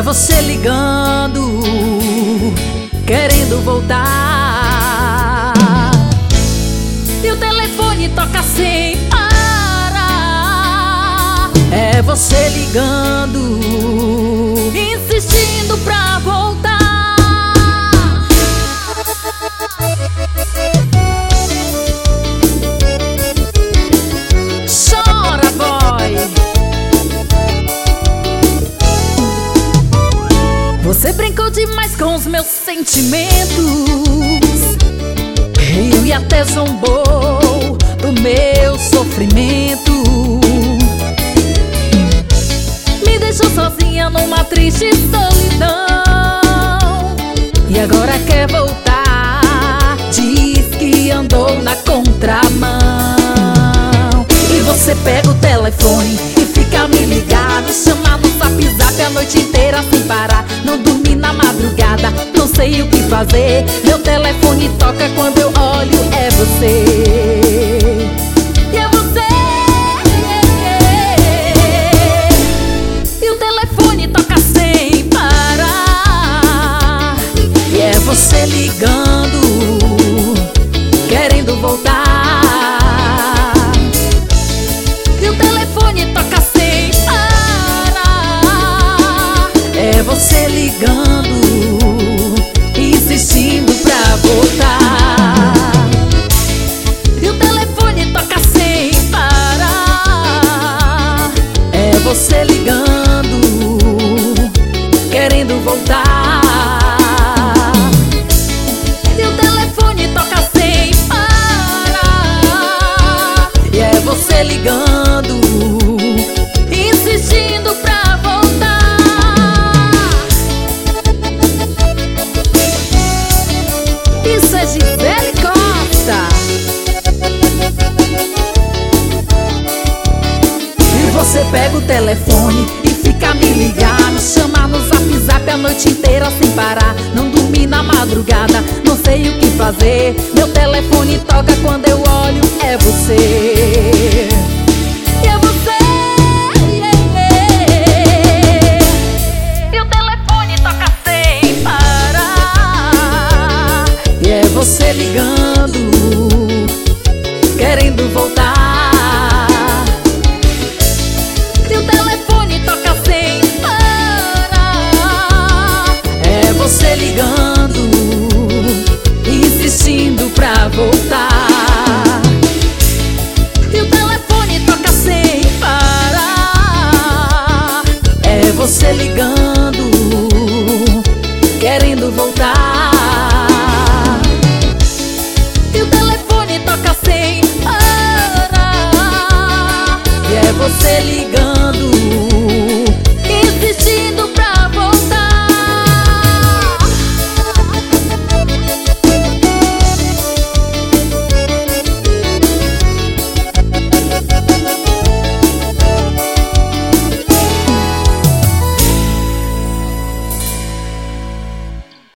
É você ligando, querendo voltar, e o telefone toca sem parar. É você ligando, insistindo pra voltar. Chora, boy. Você brincou demais com os meus sentimentos, riu e até zombou do meu sofrimento. Me deixou sozinha numa triste solidão, e agora quer voltar, diz que andou na contramão. E você pega o telefone e fica me ligado, chama no zap zap a noite inteira sem parar. Não dormi na madrugada, não sei o que fazer. Meu telefone toca quando eu olho, é você. E é você. E o telefone toca sem parar, e é você ligando, querendo voltar. E o telefone toca sem parar, é você ligando, insistindo pra voltar. E o telefone toca sem parar, é você ligando, querendo voltar. E o telefone toca sem parar, e é você ligando, insistindo pra voltar. Isso é Gisele Costa. E você pega o telefone e fica me ligando, chama no zap zap a noite inteira sem parar. Não dormi na madrugada, não sei o que fazer. Meu telefone toca quando eu olho, é você. E é você. E o telefone toca sem parar, e é você ligando, querendo voltar. E o telefone toca sem parar, é você ligando, insistindo pra voltar. E o telefone toca sem parar, é você ligando, querendo voltar. E o telefone toca sem parar, e é você ligando.